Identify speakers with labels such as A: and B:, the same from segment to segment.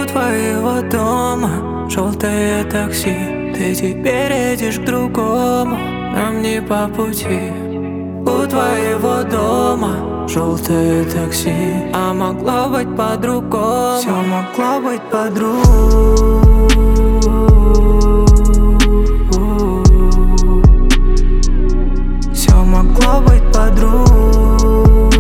A: твоего дома желтое такси, ты теперь едешь к другому, нам не по пути. У твоего дома желтое такси, а могло быть по-другому. Все могло быть по-другому. Все могло быть по-другому.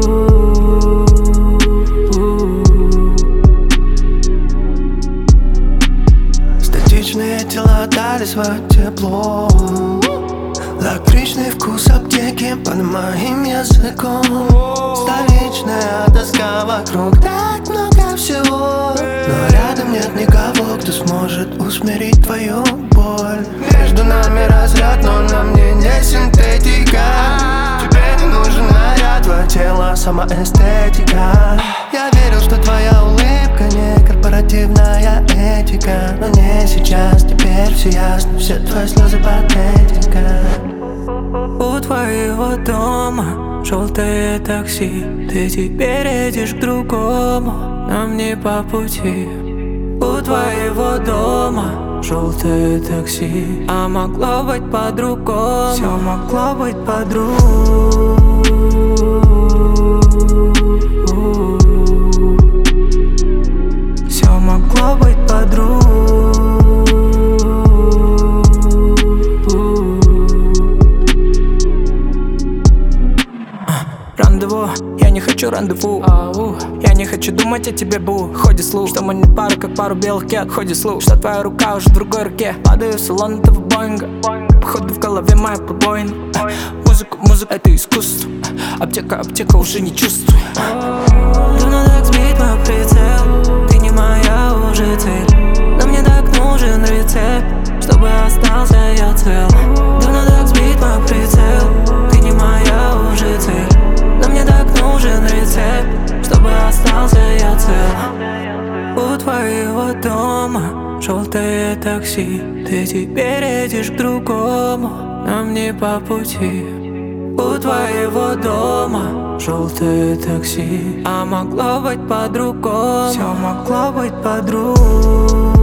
B: Статичные тела дали свое тепло. Лакричный вкус аптеки под моим языком. Столичная тоска вокруг, так много всего. Но рядом нет никого, кто сможет усмирить твою боль. Между нами разряд, но на мне не синтетика. Тебе не нужен наряд, твое тело самоэстетика. Я верил, что твоя улыбка не корпоративная этика. Но не сейчас, теперь все ясно, все твои слезы патетика.
A: У твоего дома желтое такси, ты теперь едешь к другому, нам не по пути. У твоего дома желтое такси, а могло быть по-другому. Все могло быть по-другому. Все могло быть по-другому. Рандеву, я не хочу рандеву. Я не хочу думать о тебе, бу. Ходит слух, что мы не пара, как пару белых кет. Ходит слух, что твоя рука уже в другой руке. Падаю в салон этого Боинга. Походу в голове моя пробоина. Музыка, это искусство. Аптека уже не чувствую. Давно так сбить мой прицел. Ты не моя уже цель. Но мне так нужен рецепт, чтобы остался я цел. Давно так сбить мой прицел. Ты не моя уже цель. Но мне так нужен рецепт, чтобы остался я цел. У твоего дома желтое такси, ты теперь едешь к другому, нам не по пути. У твоего дома желтое такси, а могло быть по-другому. Все могло быть по-другому.